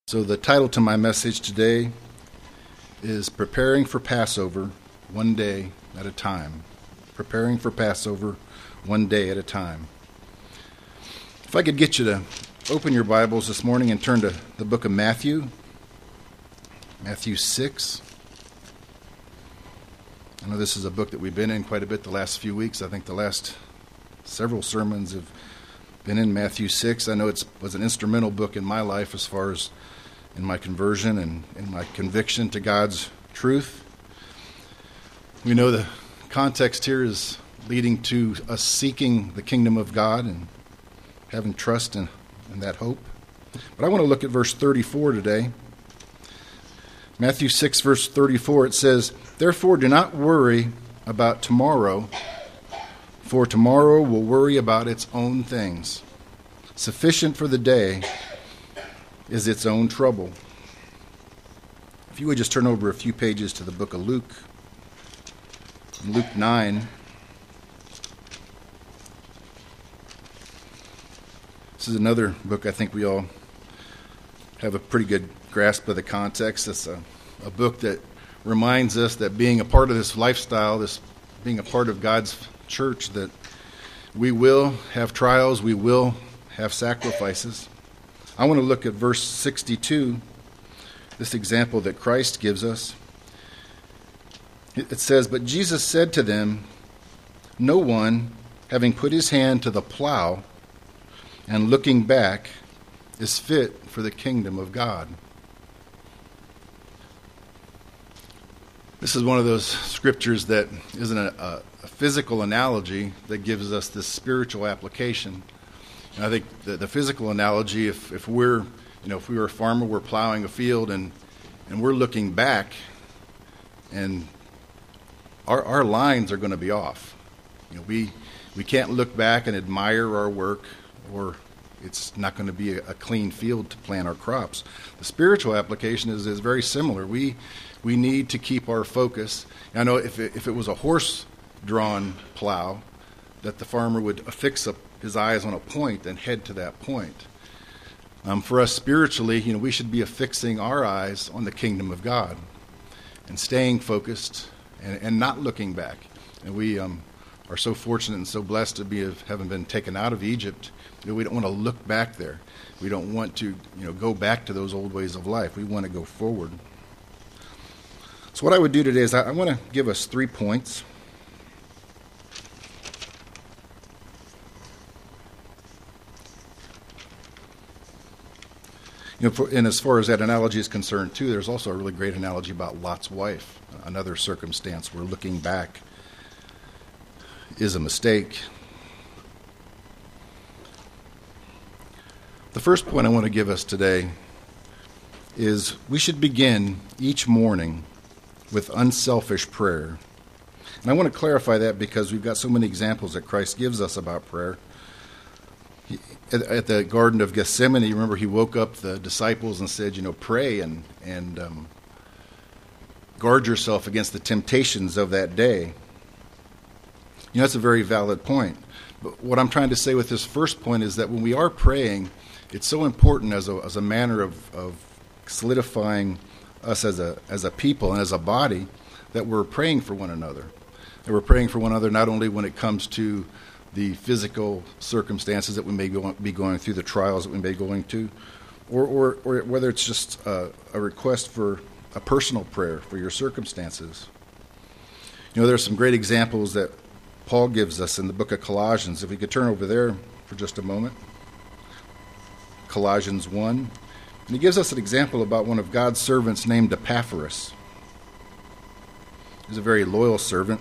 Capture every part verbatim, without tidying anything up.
So the title to my message today is Preparing for Passover One Day at a Time. Preparing for Passover One Day at a Time. If I could get you to open your Bibles this morning and turn to the book of Matthew, Matthew six. I know this is a book that we've been in quite a bit the last few weeks. I think the last several sermons have been in Matthew six. I know it was an instrumental book in my life as far as in my conversion and in my conviction to God's truth. We know the context here is leading to us seeking the kingdom of God and having trust in, in that hope. But I want to look at verse thirty-four today. Matthew six, verse thirty-four, it says, "Therefore do not worry about tomorrow, for tomorrow will worry about its own things. Sufficient for the day is its own trouble." If you would just turn over a few pages to the book of Luke, Luke nine. This is another book I think we all have a pretty good grasp of the context. It's a, a book that reminds us that being a part of this lifestyle, this being a part of God's church, that we will have trials, we will have sacrifices. I want to look at verse sixty-two, this example that Christ gives us. It says, "But Jesus said to them, 'No one, having put his hand to the plow and looking back, is fit for the kingdom of God.'" This is one of those scriptures that isn't a, a physical analogy that gives us this spiritual application. And I think the, the physical analogy, if, if we're, you know, if we were a farmer, we're plowing a field and, and we're looking back, and our our lines are going to be off. You know, we we can't look back and admire our work, or it's not going to be a, a clean field to plant our crops. The spiritual application is, is very similar. We we need to keep our focus. I know if it, if it was a horse-drawn plow, that the farmer would affix a, his eyes on a point and head to that point. Um, for us spiritually, you know, we should be affixing our eyes on the kingdom of God and staying focused and, and not looking back. And we um, are so fortunate and so blessed to be having been taken out of Egypt. You know, we don't want to look back there. We don't want to, you know, go back to those old ways of life. We want to go forward. So what I would do today is I, I want to give us three points. You know, for, and as far as that analogy is concerned, too, there's also a really great analogy about Lot's wife, another circumstance where looking back is a mistake. The first point I want to give us today is we should begin each morning with unselfish prayer. And I want to clarify that because we've got so many examples that Christ gives us about prayer. He, at, at the Garden of Gethsemane, you remember he woke up the disciples and said, you know, pray and, and um, guard yourself against the temptations of that day. You know, that's a very valid point. But what I'm trying to say with this first point is that when we are praying, it's so important as a, as a manner of, of solidifying us as a as a people and as a body that we're praying for one another. That we're praying for one another not only when it comes to the physical circumstances that we may go, be going through, the trials that we may be going to, or, or, or whether it's just a, a request for a personal prayer for your circumstances. You know, there's some great examples that Paul gives us in the book of Colossians. If we could turn over there for just a moment. Colossians one. And he gives us an example about one of God's servants named Epaphras. He's a very loyal servant.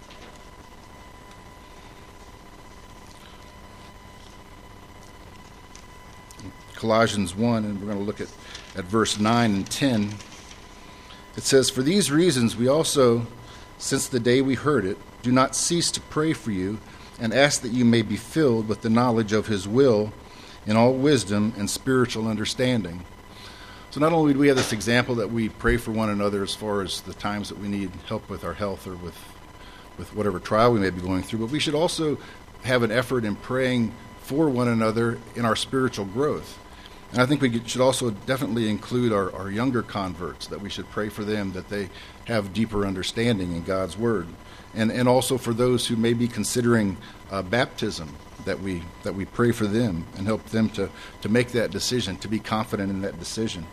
Colossians one, and we're going to look at, at verse nine and ten. It says, "For these reasons we also, since the day we heard it, do not cease to pray for you and ask that you may be filled with the knowledge of his will in all wisdom and spiritual understanding." So not only do we have this example that we pray for one another as far as the times that we need help with our health or with, with whatever trial we may be going through, but we should also have an effort in praying for one another in our spiritual growth. And I think we should also definitely include our, our younger converts, that we should pray for them, that they have deeper understanding in God's Word. And and also for those who may be considering uh, baptism, that we that we pray for them and help them to, to make that decision, to be confident in that decision.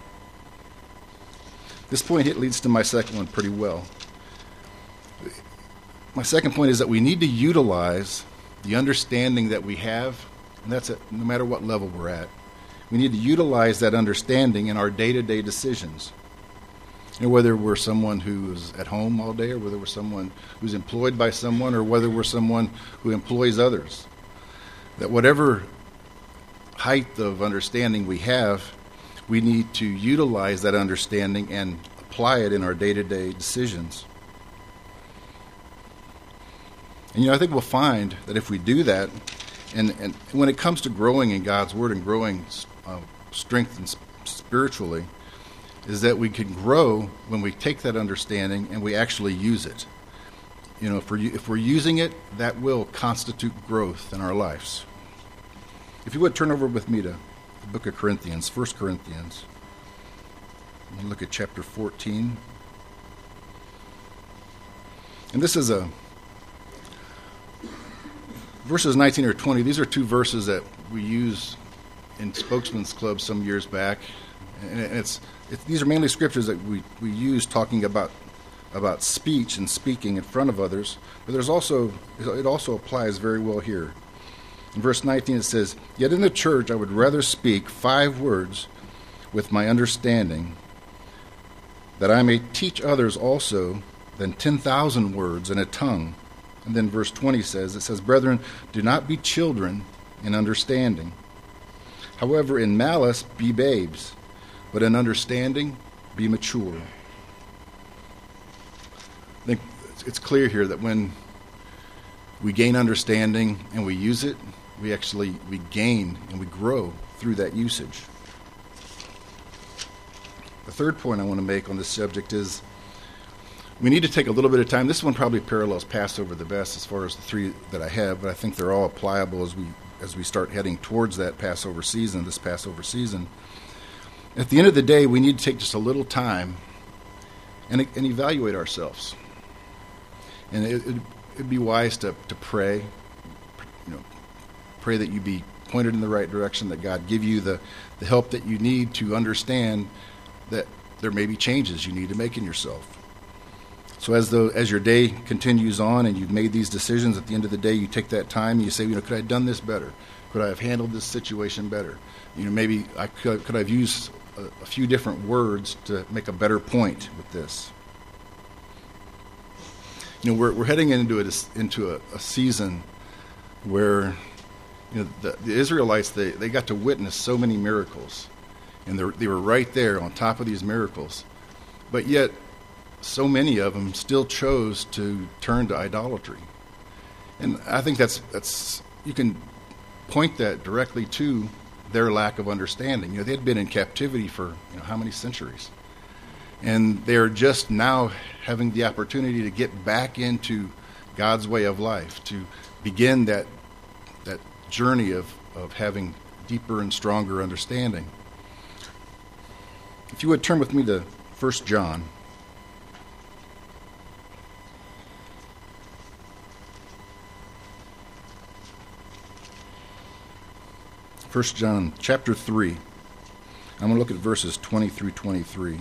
This point, it leads to my second one pretty well. My second point is that we need to utilize the understanding that we have, and that's at, no matter what level we're at. We need to utilize that understanding in our day-to-day decisions. You know, whether we're someone who's at home all day, or whether we're someone who's employed by someone, or whether we're someone who employs others. That whatever height of understanding we have, we need to utilize that understanding and apply it in our day-to-day decisions. And, you know, I think we'll find that if we do that, and, and when it comes to growing in God's Word and growing uh, strength and spiritually, is that we can grow when we take that understanding and we actually use it. You know, if we're, if we're using it, that will constitute growth in our lives. If you would, turn over with me to the book of Corinthians, First Corinthians. And look at chapter fourteen. And this is a... Verses nineteen or twenty, these are two verses that we use in Spokesman's Club some years back. And it's, it's these are mainly scriptures that we, we use talking about about speech and speaking in front of others. But there's also it also applies very well here. In verse nineteen it says, "Yet in the church I would rather speak five words with my understanding, that I may teach others also, than ten thousand words in a tongue." And then verse twenty says, it says, "Brethren, do not be children in understanding. However, in malice be babes, but in understanding be mature." I think it's clear here that when we gain understanding and we use it, we actually we gain and we grow through that usage. The third point I want to make on this subject is we need to take a little bit of time. This one probably parallels Passover the best as far as the three that I have, but I think they're all applicable as we as we start heading towards that Passover season, this Passover season. At the end of the day, we need to take just a little time and, and evaluate ourselves. And it, it, it'd be wise to, to pray, you know, pray that you be pointed in the right direction, that God give you the, the help that you need to understand that there may be changes you need to make in yourself. So as the as your day continues on and you've made these decisions, at the end of the day, you take that time and you say, you know, could I have done this better? Could I have handled this situation better? You know, maybe I could could I have used a, a few different words to make a better point with this. You know, we're we're heading into a into a, a season where, you know, the, the Israelites they, they got to witness so many miracles, and they they were right there on top of these miracles, but yet so many of them still chose to turn to idolatry. And I think that's that's you can point that directly to their lack of understanding. You know, they had been in captivity for, you know, how many centuries? And they're just now having the opportunity to get back into God's way of life, to begin that that journey of, of having deeper and stronger understanding. If you would turn with me to First John. First John chapter three. I'm going to look at verses twenty through twenty-three.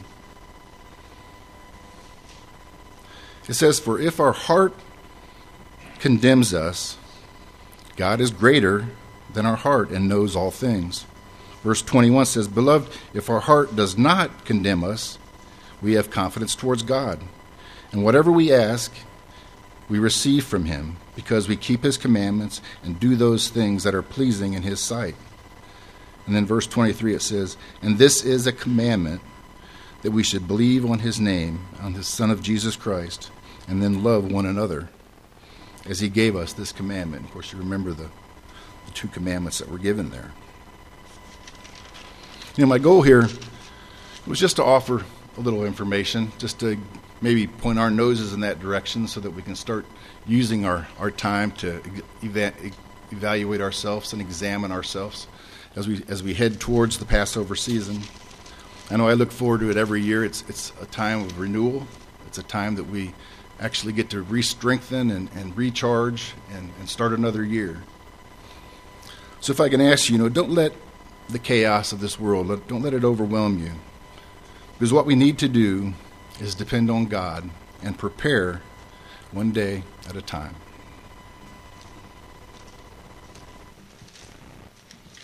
It says, "For if our heart condemns us, God is greater than our heart and knows all things." Verse twenty-one says, "Beloved, if our heart does not condemn us, we have confidence towards God. And whatever we ask, we receive from him, because we keep his commandments and do those things that are pleasing in his sight." And then verse twenty-three it says, "And this is a commandment, that we should believe on his name, on the Son of Jesus Christ, and then love one another, as he gave us this commandment." Of course, you remember the, the two commandments that were given there. You know, my goal here was just to offer a little information, just to maybe point our noses in that direction so that we can start using our, our time to eva- evaluate ourselves and examine ourselves. as we as we head towards the Passover season. I know I look forward to it every year. It's it's a time of renewal. It's a time that we actually get to re-strengthen and, and recharge and, and start another year. So if I can ask you, you know, don't let the chaos of this world, let, don't let it overwhelm you. Because what we need to do is depend on God and prepare one day at a time.